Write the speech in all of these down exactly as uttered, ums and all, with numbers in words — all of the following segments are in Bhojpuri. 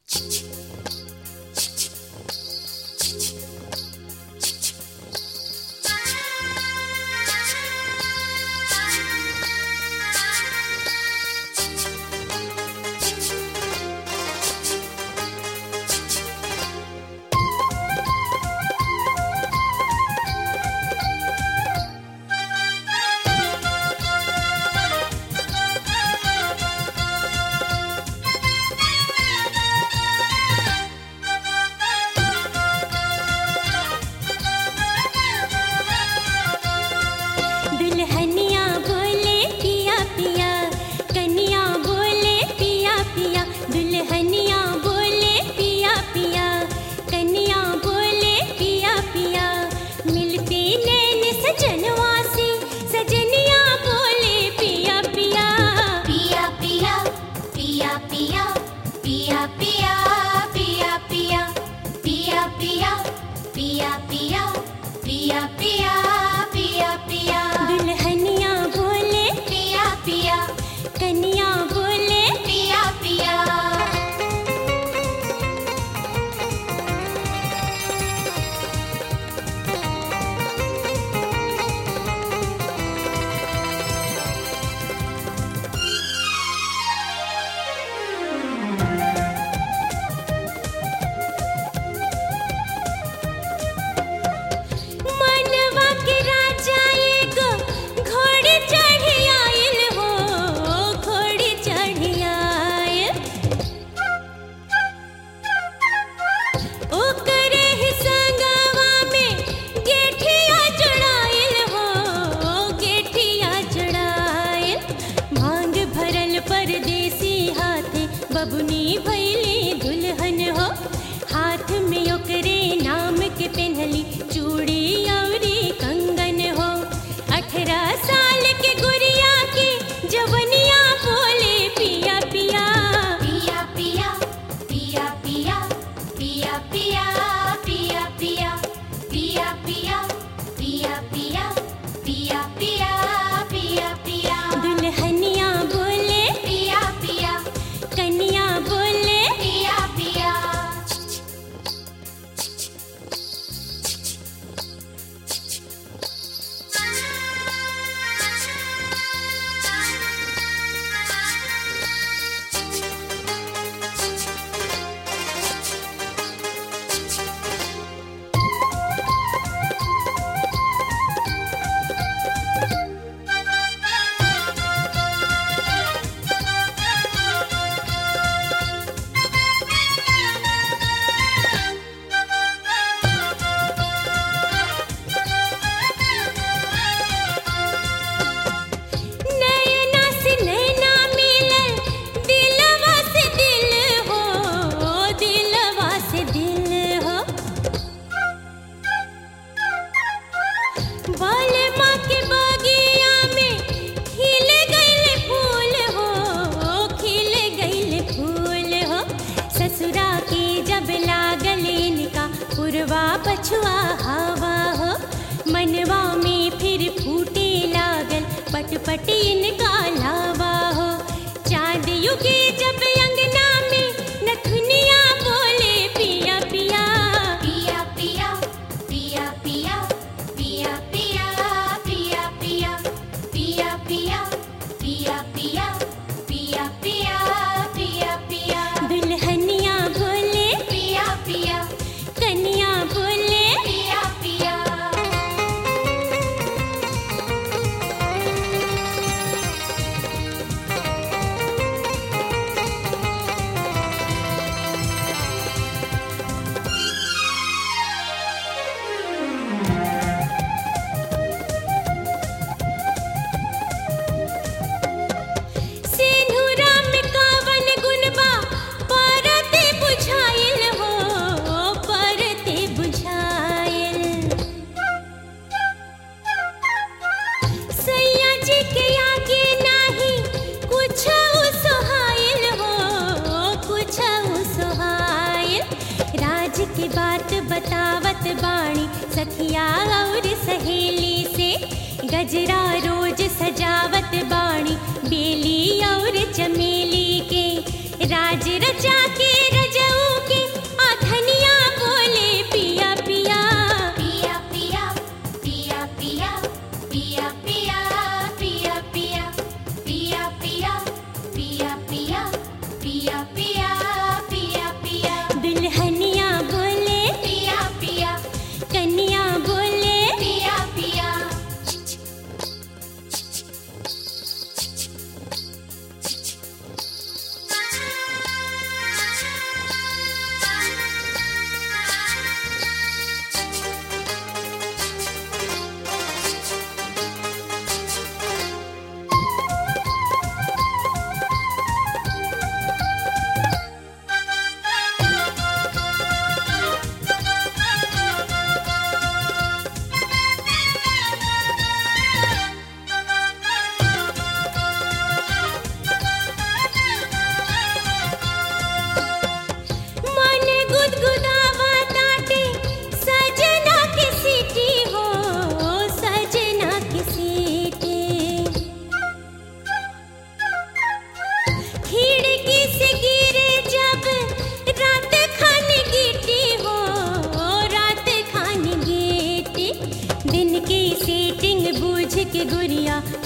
पछुआ हवा हो मनवा में फिर फूटे लागल पट पट इनका लावा हो। चांद युगे जब अंगना में नथुनिया बोले पिया पिया पिया पिया पिया पिया पिया पिया पिया पिया पिया पिया पिया पिया पिया पिया पिया पिया दुल्हनिया बोले पिया पिया कन्या बोले पिया पिया। सिंधुरा में कावन गुनबा परते बुझाइल हो परते बुझाइल। सैया जी के आगे नाही कुछ सोहाइल हो कुछ सोहाइल। राज के बात बतावत बाणी सखिया और सहेली से गजरा रोज सजावत बाणी बेली और चमेली के। राज रचा के रजऊ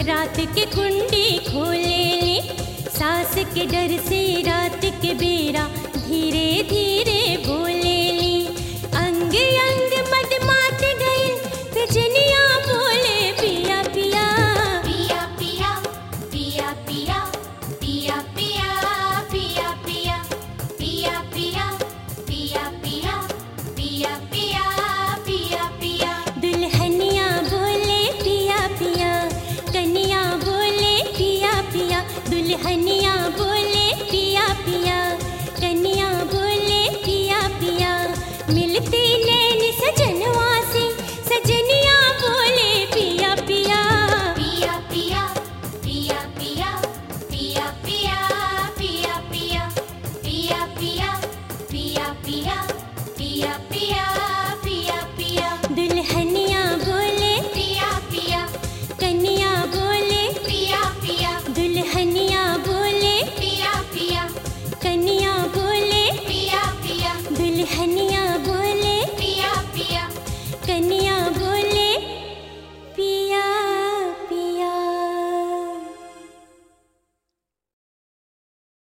रात के कुंडी खोले ली, सास के डर से रात के बेरा धीरे धीरे बोले ली। अंग अंग मद मात गई बिजनिया बोले पिया पिया पिया पिया पिया पिया पिया पिया पिया पिया पिया पिया पिया पिया पिया पिया पिया पिया। दुल्हनिया बोले पिया पिया, कन्या बोले पिया पिया। दुल्हनिया बोले पिया पिया, कन्या बोले पिया पिया। मिलते नैन सजनवा से सजनिया बोले पिया पिया पिया पिया पिया पिया पिया पिया पिया पिया पिया पिया पिया पिया पिया पिया पिया पिया। दुल्हनिया बोले पिया पिया कन्या बोले पिया पिया दुल्हनिया बोले पिया पिया कन्या बोले पिया पिया दुल्हनिया